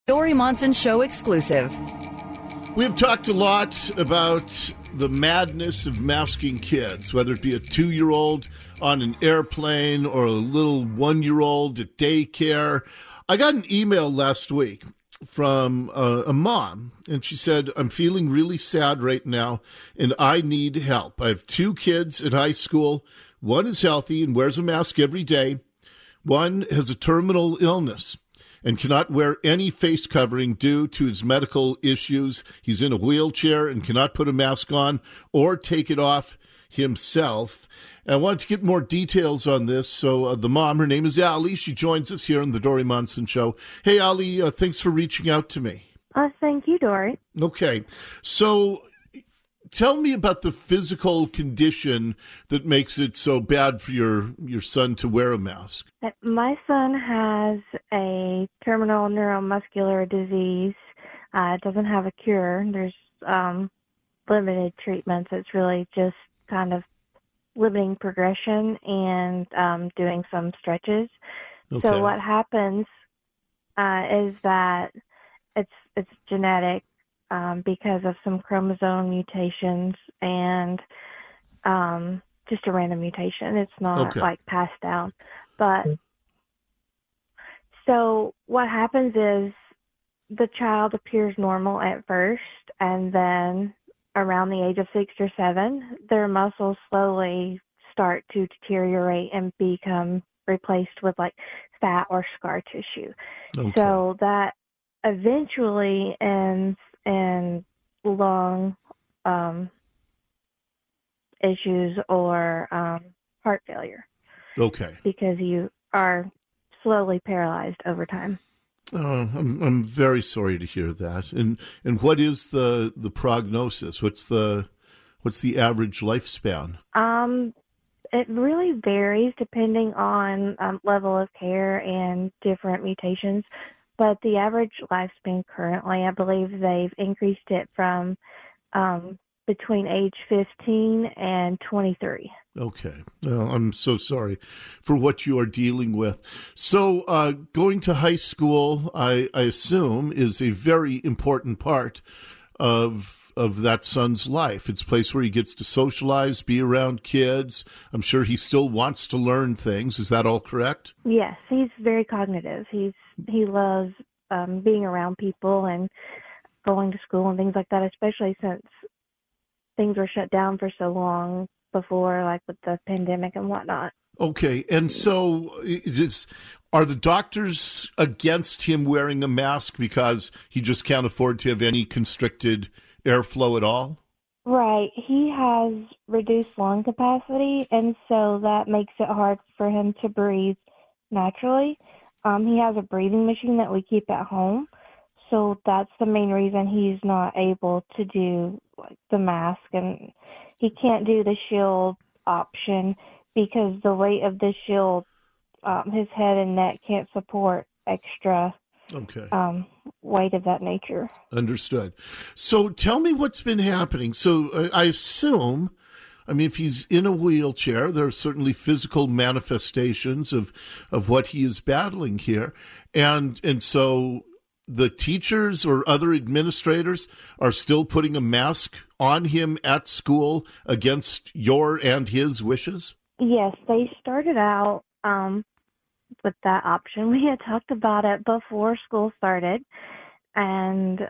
Dori Monson Show exclusive. We have talked a lot about the madness of masking kids, whether it be a 2-year-old on an airplane or a little 1-year-old at daycare. I got an email last week from a mom, and she said, I'm feeling really sad right now, and I need help. I have 2 kids at high school. One is healthy and wears a mask every day. One has a terminal illness and cannot wear any face covering due to his medical issues. He's in a wheelchair and cannot put a mask on or take it off himself. I wanted to get more details on this. So the mom, her name is Allie. She joins us here on the Dori Monson Show. Hey, Allie, thanks for reaching out to me. Thank you, Dori. Okay. So tell me about the physical condition that makes it so bad for your son to wear a mask. My son has a terminal neuromuscular disease. It doesn't have a cure. There's limited treatments. It's really just kind of limiting progression and doing some stretches. Okay. So what happens is that it's genetic. Because of some chromosome mutations and just a random mutation. It's not like passed down. But so what happens is the child appears normal at first, and then around the age of 6 or 7, their muscles slowly start to deteriorate and become replaced with like fat or scar tissue. Okay. So that eventually ends and lung issues or heart failure. Okay. Because you are slowly paralyzed over time. I'm very sorry to hear that. And what is the prognosis? What's the average lifespan? It really varies depending on level of care and different mutations. But the average lifespan currently, I believe they've increased it from between age 15 and 23. Okay. Well, I'm so sorry for what you are dealing with. So going to high school, I assume, is a very important part of that son's life. It's a place where he gets to socialize, be around kids. I'm sure he still wants to learn things. Is that all correct? Yes, he's very cognitive. He loves being around people and going to school and things like that, especially since things were shut down for so long before, like with the pandemic and whatnot. Okay, and so are the doctors against him wearing a mask because he just can't afford to have any constricted airflow at all? Right. He has reduced lung capacity, and so that makes it hard for him to breathe naturally. He has a breathing machine that we keep at home, so that's the main reason he's not able to do the mask, and he can't do the shield option because the weight of the shield, his head and neck can't support extra weight of that nature. Understood. So tell me what's been happening. So I assume, if he's in a wheelchair, there are certainly physical manifestations of what he is battling here. And so the teachers or other administrators are still putting a mask on him at school against your and his wishes? Yes, they started out with that option. We had talked about it before school started, and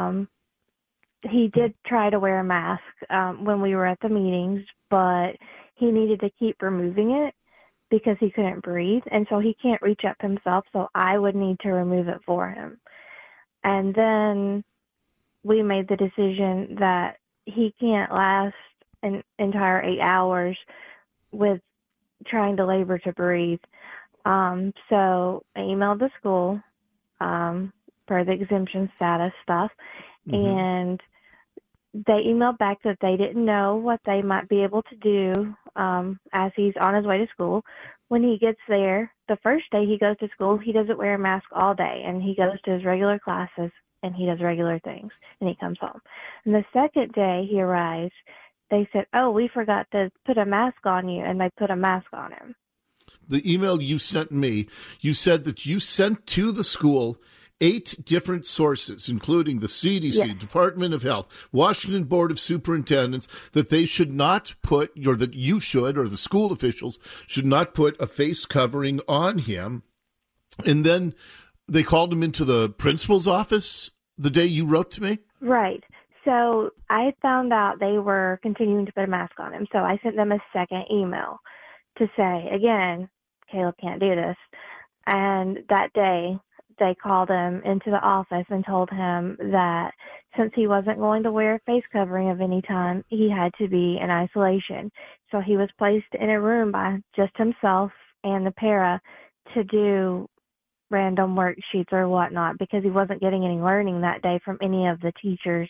he did try to wear a mask when we were at the meetings, but he needed to keep removing it because he couldn't breathe, and so he can't reach up himself, so I would need to remove it for him. And then we made the decision that he can't last an entire 8 hours with trying to labor to breathe. So I emailed the school per the exemption status stuff, and they emailed back that they didn't know what they might be able to do as he's on his way to school. When he gets there, the first day he goes to school, he doesn't wear a mask all day, and he goes to his regular classes, and he does regular things, and he comes home. And the second day he arrives, they said, oh, we forgot to put a mask on you, and they put a mask on him. The email you sent me, you said that you sent to the school 8 different sources, including the CDC, Yes. Department of Health, Washington Board of Superintendents, that they should not put, or that you should, or the school officials should not put a face covering on him. And then they called him into the principal's office the day you wrote to me? Right. So I found out they were continuing to put a mask on him. So I sent them a second email to say, again, Caleb can't do this. And that day, they called him into the office and told him that since he wasn't going to wear a face covering of any time, he had to be in isolation. So he was placed in a room by just himself and the para to do random worksheets or whatnot because he wasn't getting any learning that day from any of the teachers.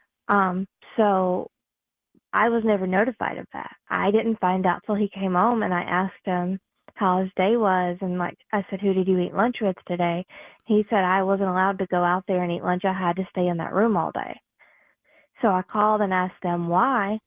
So I was never notified of that. I didn't find out till he came home, and I asked him how his day was, and I said, who did you eat lunch with today? He said I wasn't allowed to go out there and eat lunch. I had to stay in that room all day. So I called and asked them why,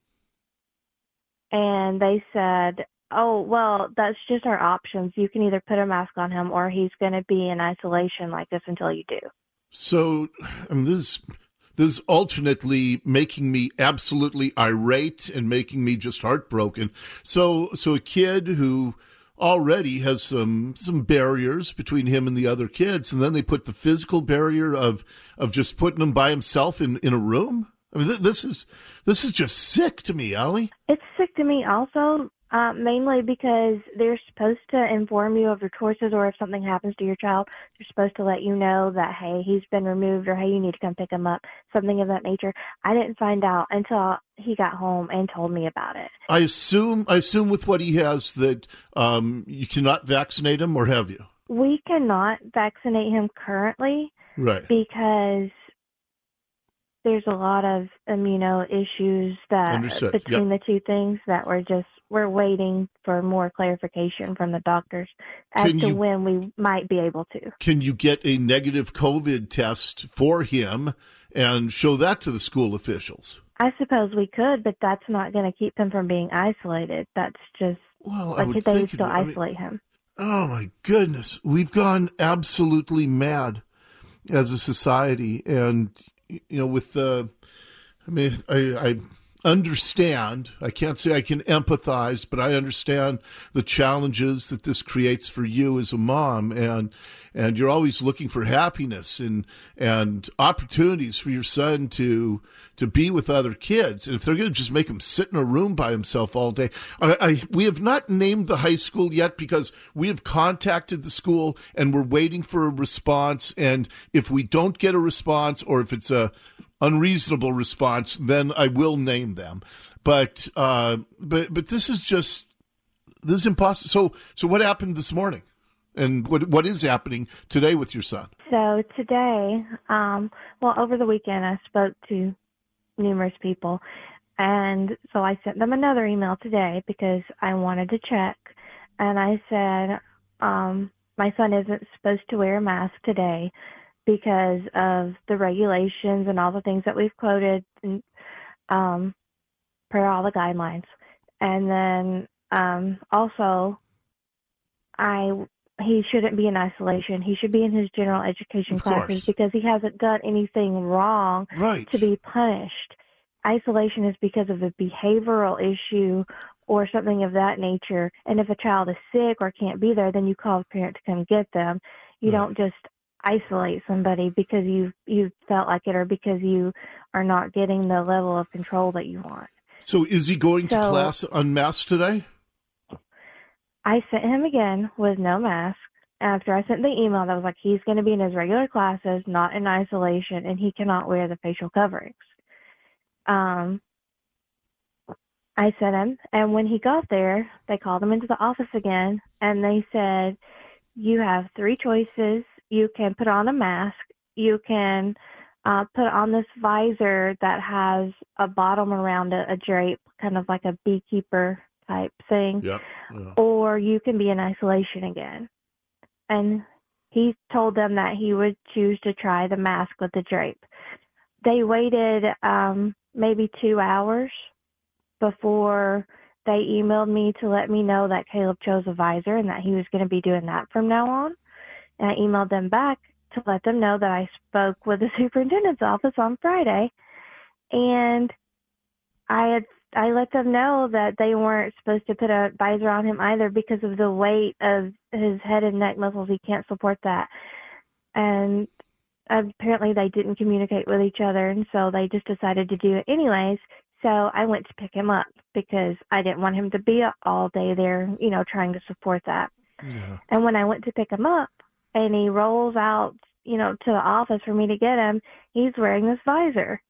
and they said, oh, well, that's just our options. You can either put a mask on him or he's going to be in isolation like this until you do. So, I mean, this is alternately making me absolutely irate and making me just heartbroken. So a kid who already has some barriers between him and the other kids, and then they put the physical barrier of just putting him by himself in a room. I mean, this is just sick to me, Allie. It's sick to me also. Mainly because they're supposed to inform you of your choices, or if something happens to your child, they're supposed to let you know that, hey, he's been removed, or hey, you need to come pick him up, something of that nature. I didn't find out until he got home and told me about it. I assume with what he has that you cannot vaccinate him, or have you? We cannot vaccinate him currently, right? Because there's a lot of immuno issues that Understood. between the two things that we're waiting for more clarification from the doctors as to when we might be able to. Can you get a negative COVID test for him and show that to the school officials? I suppose we could, but that's not going to keep him from being isolated. That's just, I would they think would still isolate him. Oh, my goodness. We've gone absolutely mad as a society. And, with I understand, I can't say I can empathize, but I understand the challenges that this creates for you as a mom, and you're always looking for happiness and opportunities for your son to be with other kids. And if they're going to just make him sit in a room by himself all day, we have not named the high school yet because we have contacted the school and we're waiting for a response. And if we don't get a response, or if it's a unreasonable response, then I will name them. But this is impossible. So what happened this morning? And what is happening today with your son? So today, over the weekend, I spoke to numerous people. And so I sent them another email today because I wanted to check. And I said, my son isn't supposed to wear a mask today because of the regulations and all the things that we've quoted and, per all the guidelines. And then also, he shouldn't be in isolation. He should be in his general education classes because he hasn't done anything wrong to be punished. Isolation is because of a behavioral issue or something of that nature. And if a child is sick or can't be there, then you call the parent to come get them. You don't just isolate somebody because you felt like it or because you are not getting the level of control that you want. So is he going to class unmasked today? I sent him again with no mask. After I sent the email that was like, he's going to be in his regular classes, not in isolation, and he cannot wear the facial coverings. I sent him, and when he got there, they called him into the office again, and they said, you have 3 choices. You can put on a mask. You can put on this visor that has a bottom around it, a drape, kind of like a beekeeper type thing. Yeah. Or you can be in isolation again. And he told them that he would choose to try the mask with the drape. They waited maybe 2 hours before they emailed me to let me know that Caleb chose a visor and that he was going to be doing that from now on. And I emailed them back to let them know that I spoke with the superintendent's office on Friday, and I let them know that they weren't supposed to put a visor on him either because of the weight of his head and neck muscles. He can't support that. And apparently they didn't communicate with each other, and so they just decided to do it anyways. So I went to pick him up because I didn't want him to be all day there, trying to support that. Yeah. And when I went to pick him up and he rolls out, to the office for me to get him, he's wearing this visor.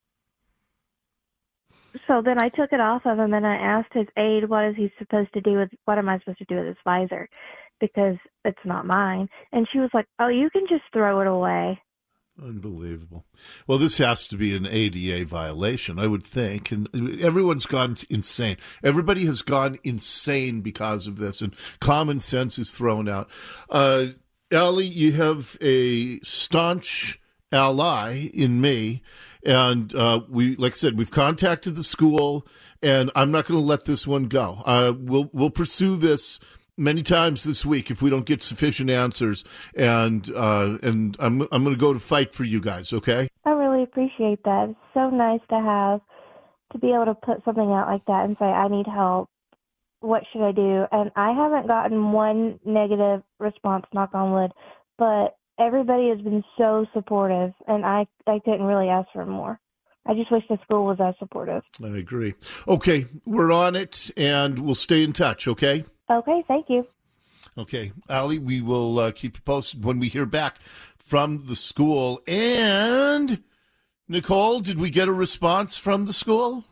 So then I took it off of him and I asked his aide, what am I supposed to do with this visor? Because it's not mine. And she was like, oh, you can just throw it away. Unbelievable. Well, this has to be an ADA violation, I would think. And everyone's gone insane. Everybody has gone insane because of this, and common sense is thrown out. Allie, you have a staunch ally in me. And like I said, we've contacted the school, and I'm not going to let this one go. We'll pursue this many times this week if we don't get sufficient answers, and I'm going to go to fight for you guys. Okay? I really appreciate that. It's so nice to be able to put something out like that and say, I need help. What should I do? And I haven't gotten one negative response, knock on wood, but everybody has been so supportive, and I couldn't really ask for more. I just wish the school was as supportive. I agree. Okay, we're on it, and we'll stay in touch, okay? Okay, thank you. Okay, Allie, we will keep you posted when we hear back from the school. And, Nicole, did we get a response from the school?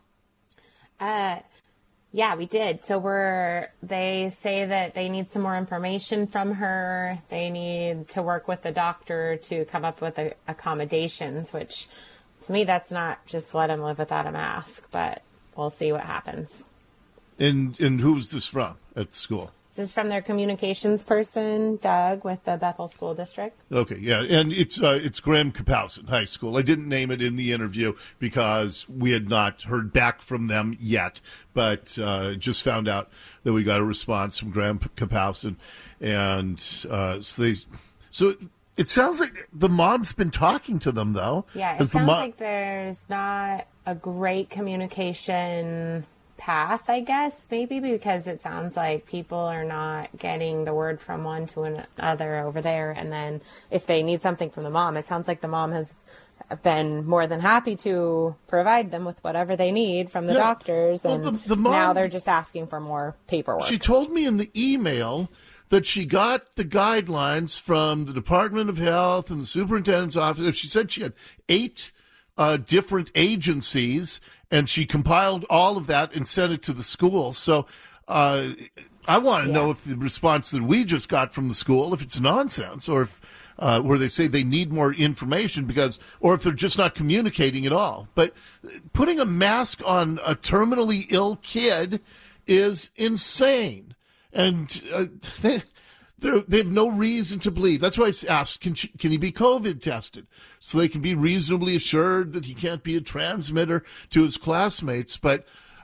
Yeah, we did. So they say that they need some more information from her. They need to work with the doctor to come up with accommodations, which to me, that's not just let him live without a mask, but we'll see what happens. And who's this from at the school? This is from their communications person, Doug, with the Bethel School District. Okay, yeah, and it's Graham Kapowsin High School. I didn't name it in the interview because we had not heard back from them yet, but just found out that we got a response from Graham Kapowsin, and so it sounds like the mom's been talking to them, though. Yeah, it sounds like there's not a great communication path, I guess, maybe, because it sounds like people are not getting the word from one to another over there. And then if they need something from the mom, it sounds like the mom has been more than happy to provide them with whatever they need from the doctors. And the mom, now they're just asking for more paperwork. She told me in the email that she got the guidelines from the Department of Health and the superintendent's office. She said she had 8 different agencies, and she compiled all of that and sent it to the school. So I want to know if the response that we just got from the school, if it's nonsense, or if where they say they need more information or if they're just not communicating at all. But putting a mask on a terminally ill kid is insane. And they have no reason to believe. That's why I asked, can he be COVID tested? So they can be reasonably assured that he can't be a transmitter to his classmates. But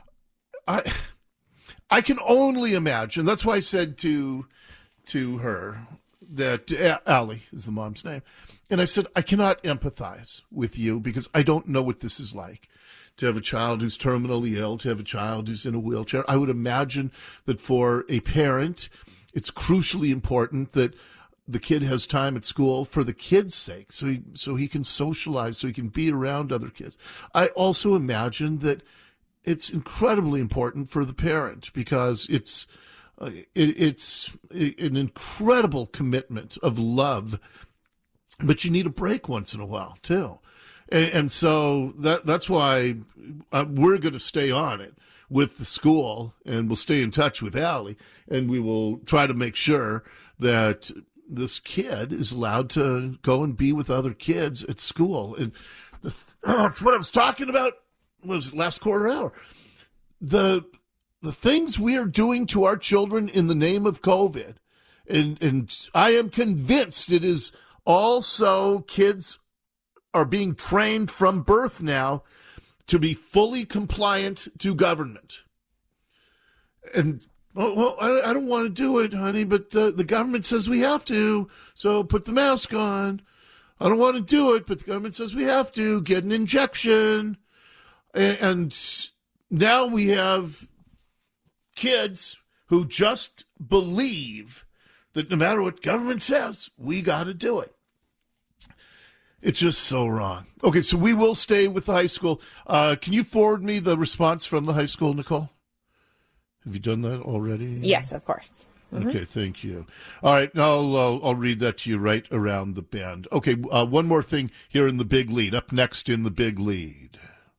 I can only imagine. That's why I said to her that Allie is the mom's name. And I said, I cannot empathize with you because I don't know what this is like. To have a child who's terminally ill, to have a child who's in a wheelchair. I would imagine that for a parent, it's crucially important that the kid has time at school for the kid's sake, so he can socialize, so he can be around other kids. I also imagine that it's incredibly important for the parent because it's an incredible commitment of love, but you need a break once in a while too. And so that's why we're going to stay on it with the school, and we'll stay in touch with Allie, and we will try to make sure that this kid is allowed to go and be with other kids at school. And it's what I was talking about was last quarter hour. The things we are doing to our children in the name of COVID, and I am convinced it is also kids are being trained from birth now to be fully compliant to government. And, well, I don't want to do it, honey, but the government says we have to, so put the mask on. I don't want to do it, but the government says we have to get an injection. And now we have kids who just believe that no matter what government says, we got to do it. It's just so wrong. Okay, so we will stay with the high school. Can you forward me the response from the high school, Nicole? Have you done that already? Yes, of course. Mm-hmm. Okay, thank you. All right, now I'll read that to you right around the bend. Okay, one more thing here in the big lead. Up next in the big lead.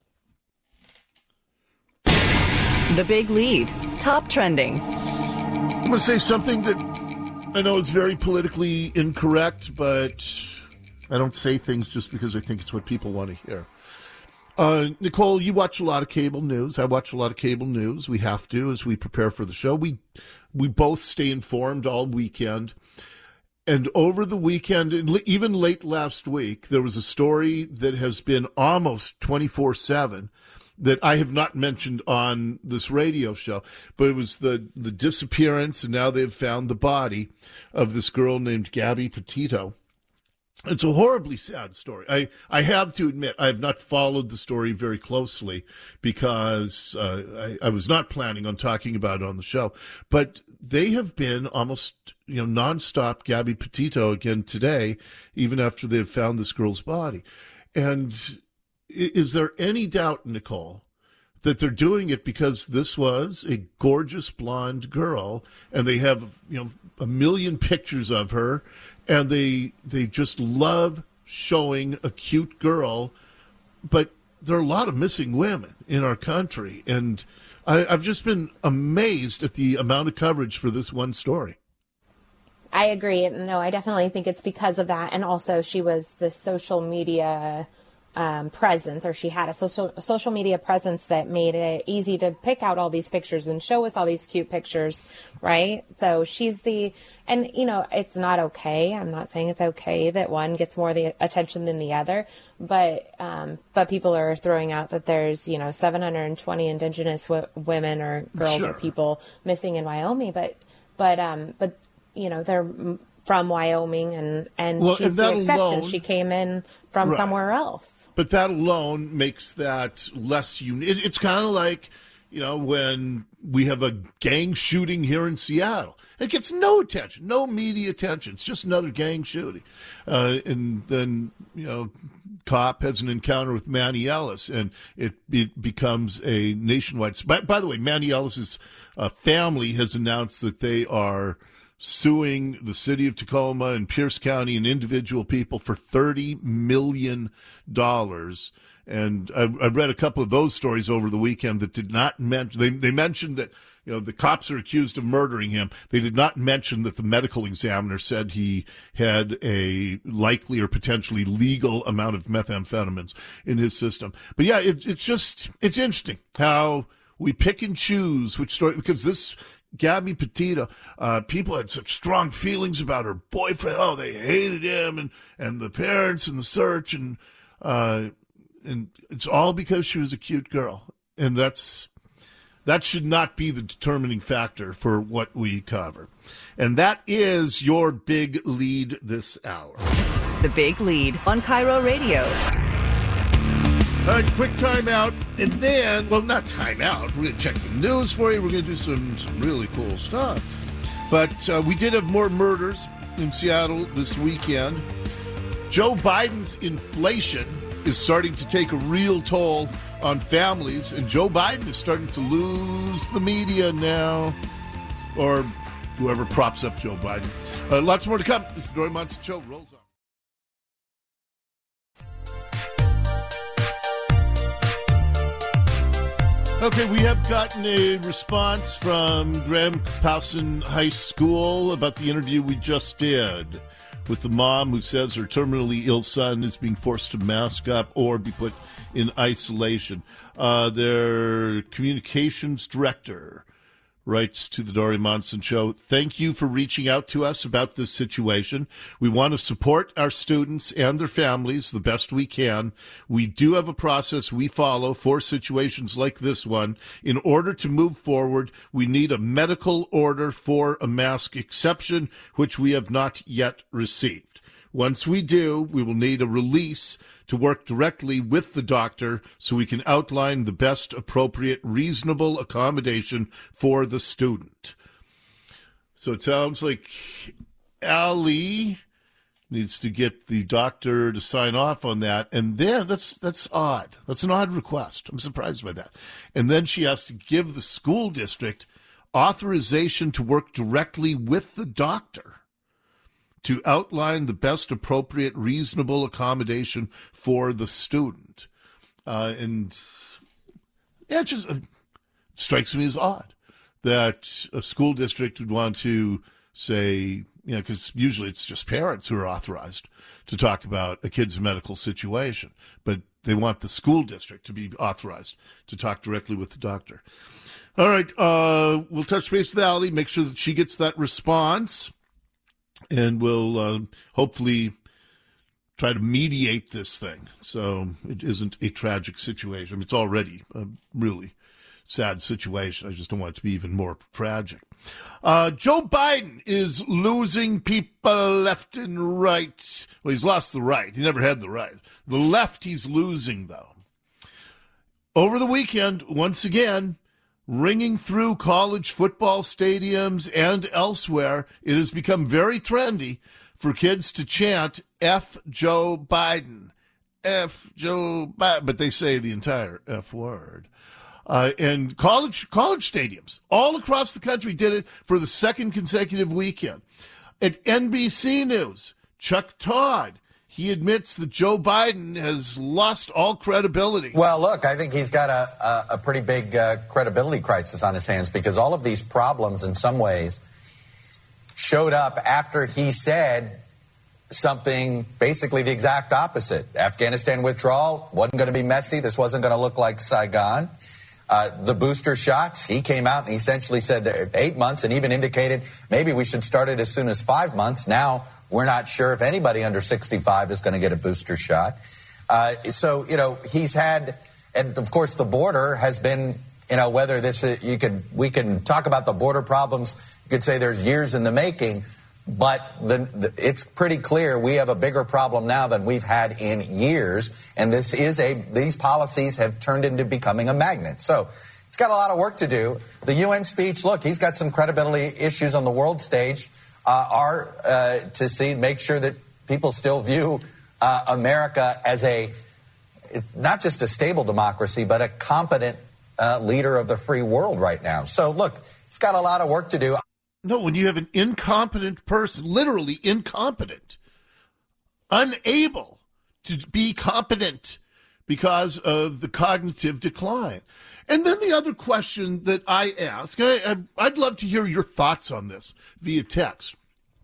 The Big Lead, top trending. I'm going to say something that I know is very politically incorrect, but I don't say things just because I think it's what people want to hear. Nicole, you watch a lot of cable news. I watch a lot of cable news. We have to as we prepare for the show. We both stay informed all weekend. And over the weekend, even late last week, there was a story that has been almost 24/7 that I have not mentioned on this radio show, but it was the disappearance, and now they've found the body of this girl named Gabby Petito. It's a horribly sad story. I have to admit, I have not followed the story very closely because I was not planning on talking about it on the show. But they have been almost nonstop Gabby Petito again today, even after they've found this girl's body. And is there any doubt, Nicole, that they're doing it because this was a gorgeous blonde girl, and they have a million pictures of her, and they just love showing a cute girl, but there are a lot of missing women in our country, and I've just been amazed at the amount of coverage for this one story. I agree. No, I definitely think it's because of that, and also she was the social media presence, or she had a social media presence that made it easy to pick out all these pictures and show us all these cute pictures, right? So she's and it's not okay. I'm not saying it's okay that one gets more the attention than the other, but people are throwing out that there's 720 indigenous women or girls Sure. or people missing in Wyoming, but they're from Wyoming, and she's the exception. Alone, she came in from somewhere else. But that alone makes that less unique. It's kind of like, when we have a gang shooting here in Seattle. It gets no attention, no media attention. It's just another gang shooting. And then, cop has an encounter with Manny Ellis, and it becomes a nationwide. By the way, Manny Ellis's family has announced that they are suing the city of Tacoma and Pierce County and individual people for $30 million. And I read a couple of those stories over the weekend that did not mention, they mentioned that, the cops are accused of murdering him. They did not mention that the medical examiner said he had a likely or potentially legal amount of methamphetamines in his system. But yeah, it's interesting how we pick and choose which story, because this Gabby Petito, people had such strong feelings about her boyfriend. Oh, they hated him, and the parents and the search, and it's all because she was a cute girl. And that should not be the determining factor for what we cover. And that is your big lead this hour. The Big Lead on Cairo Radio. All right, quick time out, and then, well, not time out. We're going to check the news for you. We're going to do some really cool stuff. But we did have more murders in Seattle this weekend. Joe Biden's inflation is starting to take a real toll on families, and Joe Biden is starting to lose the media now, or whoever props up Joe Biden. Lots more to come. This is the Roy Monson Show. Rolls on. Okay, we have gotten a response from Graham Powson High School about the interview we just did with the mom who says her terminally ill son is being forced to mask up or be put in isolation. Their communications director writes to the Dory Monson Show, "Thank you for reaching out to us about this situation. We want to support our students and their families the best we can. We do have a process we follow for situations like this one. In order to move forward, we need a medical order for a mask exception, which we have not yet received. Once we do, we will need a release to work directly with the doctor so we can outline the best appropriate, reasonable accommodation for the student. So it sounds like Allie needs to get the doctor to sign off on that. And then that's odd. That's an odd request. I'm surprised by that. And then she has to give the school district authorization to work directly with the doctor to outline the best appropriate, reasonable accommodation for the student. It strikes me as odd that a school district would want to say, because usually it's just parents who are authorized to talk about a kid's medical situation, but they want the school district to be authorized to talk directly with the doctor. All right, we'll touch base with Allie, make sure that she gets that response, and we'll hopefully try to mediate this thing so it isn't a tragic situation. I mean, it's already a really sad situation. I just don't want it to be even more tragic. Joe Biden is losing people left and right. Well, he's lost the right. He never had the right. The left he's losing, though. Over the weekend, once again, ringing through college football stadiums and elsewhere, it has become very trendy for kids to chant, F Joe Biden, F Joe Biden, but they say the entire F word. And college stadiums all across the country did it for the second consecutive weekend. At NBC News, Chuck Todd, he admits that Joe Biden has lost all credibility. Well, look, I think he's got a pretty big credibility crisis on his hands because all of these problems in some ways showed up after he said something basically the exact opposite. Afghanistan withdrawal wasn't going to be messy. This wasn't going to look like Saigon. The booster shots, he came out and essentially said 8 months and even indicated maybe we should start it as soon as 5 months. Now we're not sure if anybody under 65 is going to get a booster shot. He's had, and of course the border has been, whether this is, we can talk about the border problems. You could say there's years in the making, but it's pretty clear we have a bigger problem now than we've had in years. And these policies have turned into becoming a magnet. So he's got a lot of work to do. The UN speech, look, he's got some credibility issues on the world stage, make sure that people still view America as not just a stable democracy, but a competent leader of the free world right now. So look, he's got a lot of work to do. No, when you have an incompetent person, literally incompetent, unable to be competent because of the cognitive decline. And then the other question that I ask, I'd love to hear your thoughts on this via text,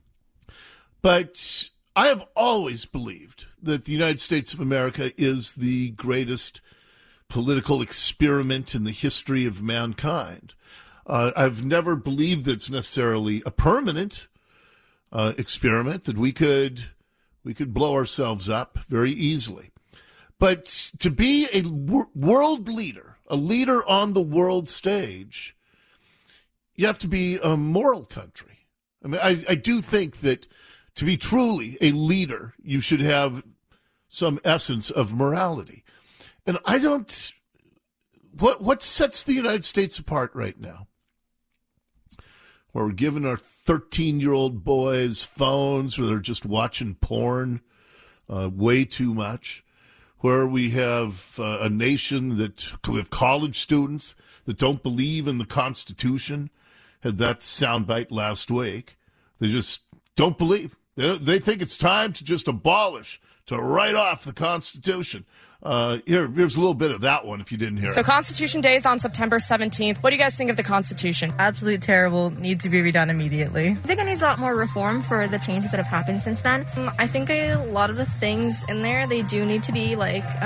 but I have always believed that the United States of America is the greatest political experiment in the history of mankind. I've never believed that it's necessarily a permanent experiment, that we could blow ourselves up very easily. But to be a world leader, a leader on the world stage, you have to be a moral country. I mean, I do think that to be truly a leader, you should have some essence of morality. And I don't... What sets the United States apart right now? Where we're giving our 13-year-old boys phones where they're just watching porn way too much. Where we have a nation we have college students that don't believe in the Constitution. Had that soundbite last week. They just don't believe. They think it's time to just abolish, to write off the Constitution. Here's a little bit of that one if you didn't hear it. So Constitution Day is on September 17th. What do you guys think of the Constitution? Absolutely terrible. Needs to be redone immediately. I think it needs a lot more reform for the changes that have happened since then. I think a lot of the things in there, they do need to be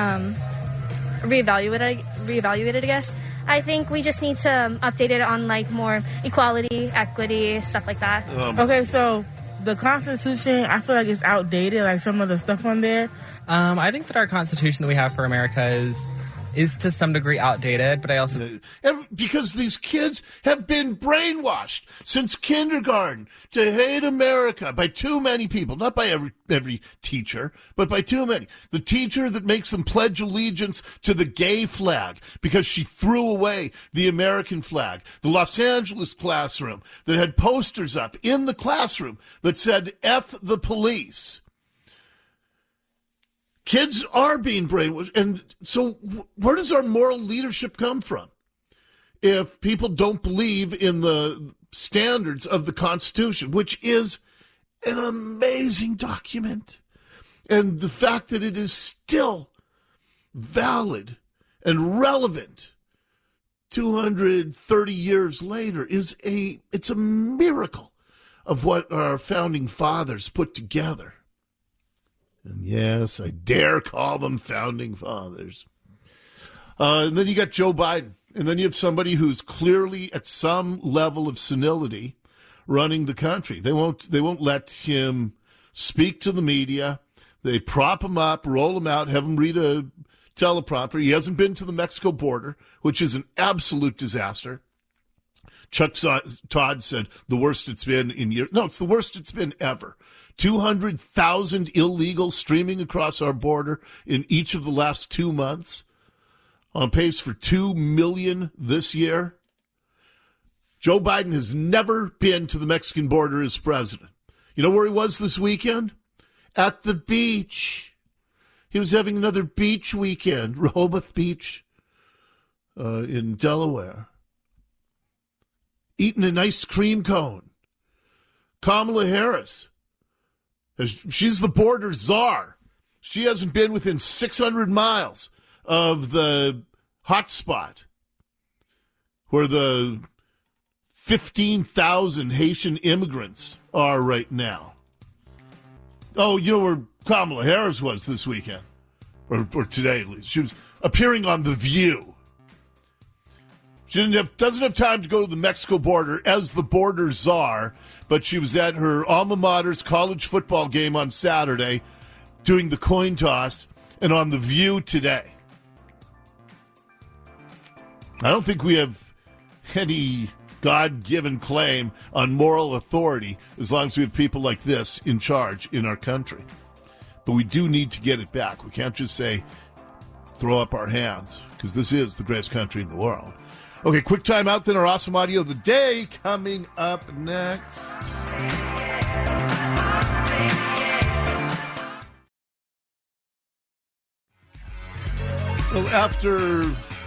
reevaluated, I guess. I think we just need to update it on more equality, equity, stuff like that. Okay, so the Constitution, I feel like it's outdated, some of the stuff on there. I think that our Constitution that we have for America is to some degree outdated, but I also... Because these kids have been brainwashed since kindergarten to hate America by too many people, not by every teacher, but by too many. The teacher that makes them pledge allegiance to the gay flag because she threw away the American flag. The Los Angeles classroom that had posters up in the classroom that said, F the police. Kids are being brainwashed. And so where does our moral leadership come from if people don't believe in the standards of the Constitution, which is an amazing document? And the fact that it is still valid and relevant 230 years later it's a miracle of what our founding fathers put together. And yes, I dare call them founding fathers. And then you got Joe Biden. And then you have somebody who's clearly at some level of senility running the country. They won't let him speak to the media. They prop him up, roll him out, have him read a teleprompter. He hasn't been to the Mexico border, which is an absolute disaster. Chuck Todd said the worst it's been in years. No, it's the worst it's been ever. 200,000 illegals streaming across our border in each of the last 2 months, on pace for 2 million this year. Joe Biden has never been to the Mexican border as president. You know where he was this weekend? At the beach. He was having another beach weekend, Rehoboth Beach in Delaware. Eating an ice cream cone. Kamala Harris, she's the border czar. She hasn't been within 600 miles of the hot spot where the 15,000 Haitian immigrants are right now. Oh, you know where Kamala Harris was this weekend, or today at least. She was appearing on The View. She doesn't have time to go to the Mexico border as the border czar, but she was at her alma mater's college football game on Saturday doing the coin toss and on The View today. I don't think we have any God-given claim on moral authority as long as we have people like this in charge in our country. But we do need to get it back. We can't just say, throw up our hands, because this is the greatest country in the world. Okay, quick time out, then our awesome audio of the day coming up next. Well, after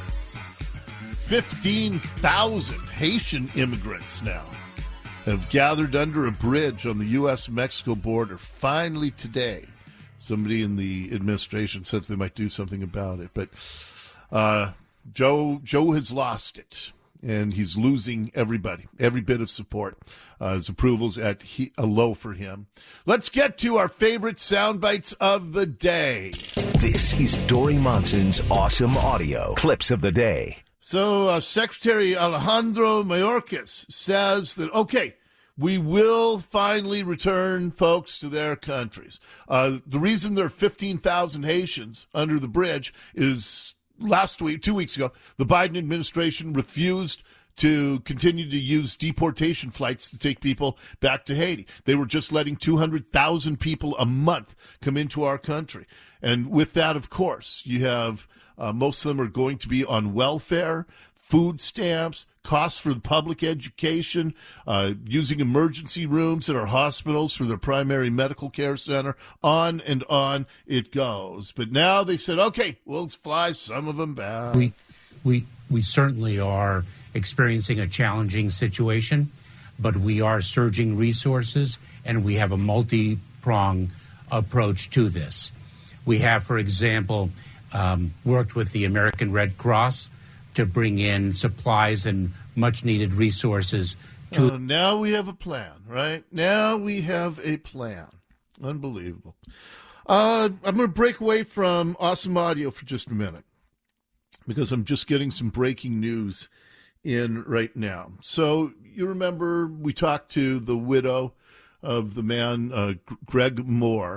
15,000 Haitian immigrants now have gathered under a bridge on the U.S.-Mexico border, finally today, somebody in the administration says they might do something about it. But Joe has lost it, and he's losing everybody, every bit of support. His approval's at a low for him. Let's get to our favorite sound bites of the day. This is Dori Monson's awesome audio clips of the day. So Secretary Alejandro Mayorkas says that, okay, we will finally return folks to their countries. The reason there are 15,000 Haitians under the bridge is last week, 2 weeks ago, the Biden administration refused to continue to use deportation flights to take people back to Haiti. They were just letting 200,000 people a month come into our country. And with that, of course, you have most of them are going to be on welfare, food stamps, costs for the public education, using emergency rooms at our hospitals for their primary medical care center, on and on it goes. But now they said, okay, we'll fly some of them back. We certainly are experiencing a challenging situation, but we are surging resources, and we have a multi-pronged approach to this. We have, for example, worked with the American Red Cross to bring in supplies and much-needed resources. Now we have a plan, right? Now we have a plan. Unbelievable. I'm going to break away from awesome audio for just a minute because I'm just getting some breaking news in right now. So you remember we talked to the widow of the man, Greg Moore.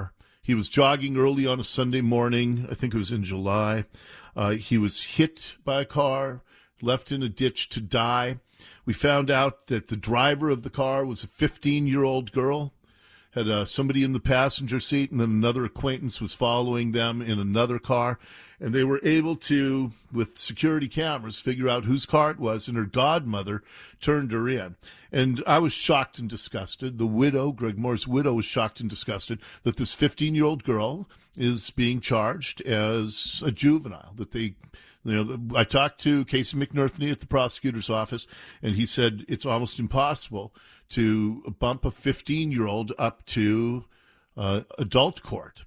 He was jogging early on a Sunday morning. I think it was in July. He was hit by a car, left in a ditch to die. We found out that the driver of the car was a 15-year-old girl, had somebody in the passenger seat, and then another acquaintance was following them in another car. And they were able to, with security cameras, figure out whose car it was, and her godmother turned her in. And I was shocked and disgusted. The widow, Greg Moore's widow, was shocked and disgusted that this 15-year-old girl is being charged as a juvenile, that they... I talked to Casey McNerthney at the prosecutor's office, and he said it's almost impossible to bump a 15-year-old up to adult court.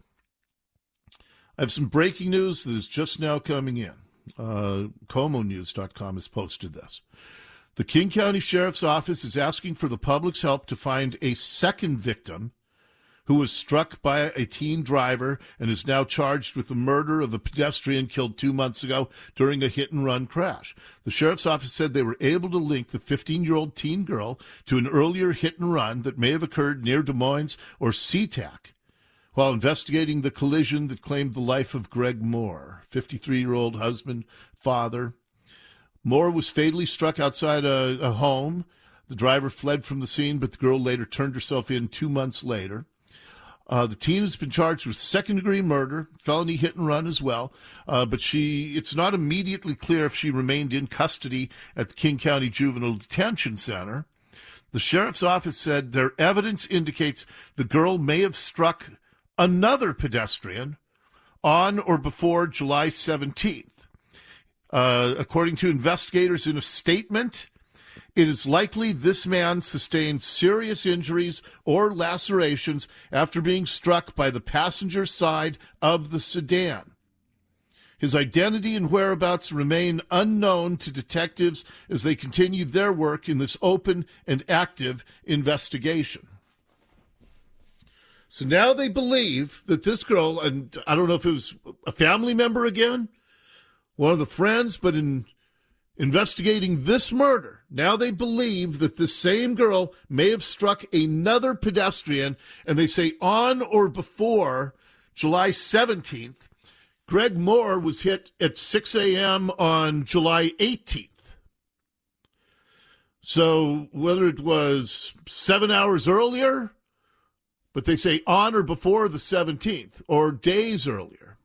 I have some breaking news that is just now coming in. ComoNews.com has posted this. The King County Sheriff's Office is asking for the public's help to find a second victim who was struck by a teen driver and is now charged with the murder of a pedestrian killed 2 months ago during a hit-and-run crash. The sheriff's office said they were able to link the 15-year-old teen girl to an earlier hit-and-run that may have occurred near Des Moines or SeaTac while investigating the collision that claimed the life of Greg Moore, 53-year-old husband, father. Moore was fatally struck outside a home. The driver fled from the scene, but the girl later turned herself in 2 months later. The teen has been charged with second-degree murder, felony hit-and-run as well, but it's not immediately clear if she remained in custody at the King County Juvenile Detention Center. The sheriff's office said their evidence indicates the girl may have struck another pedestrian on or before July 17th. According to investigators in a statement, it is likely this man sustained serious injuries or lacerations after being struck by the passenger side of the sedan. His identity and whereabouts remain unknown to detectives as they continue their work in this open and active investigation. So now they believe that this girl, and I don't know if it was a family member again, one of the friends, but in investigating this murder, now they believe that the same girl may have struck another pedestrian, and they say on or before July 17th. Greg Moore was hit at 6 a.m. on July 18th. So whether it was 7 hours earlier, but they say on or before the 17th, or days earlier.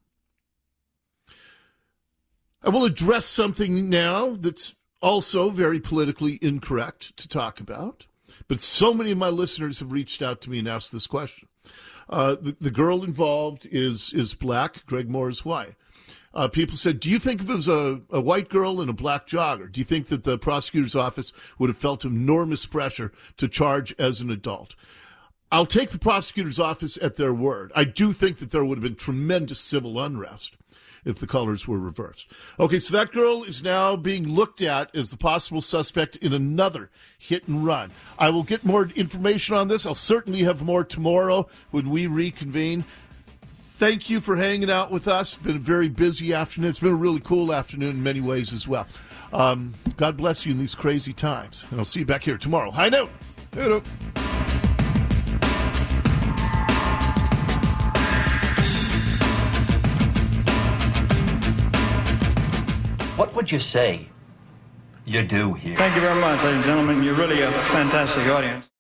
I will address something now that's also very politically incorrect to talk about, but so many of my listeners have reached out to me and asked this question. The girl involved is black, Greg Moore's wife. People said, do you think if it was a white girl and a black jogger, do you think that the prosecutor's office would have felt enormous pressure to charge as an adult? I'll take the prosecutor's office at their word. I do think that there would have been tremendous civil unrest if the colors were reversed. Okay, so that girl is now being looked at as the possible suspect in another hit and run. I will get more information on this. I'll certainly have more tomorrow when we reconvene. Thank you for hanging out with us. It's been a very busy afternoon. It's been a really cool afternoon in many ways as well. God bless you in these crazy times. And I'll see you back here tomorrow. High note. Hello. What would you say you do here? Thank you very much, ladies and gentlemen. You're really a fantastic audience.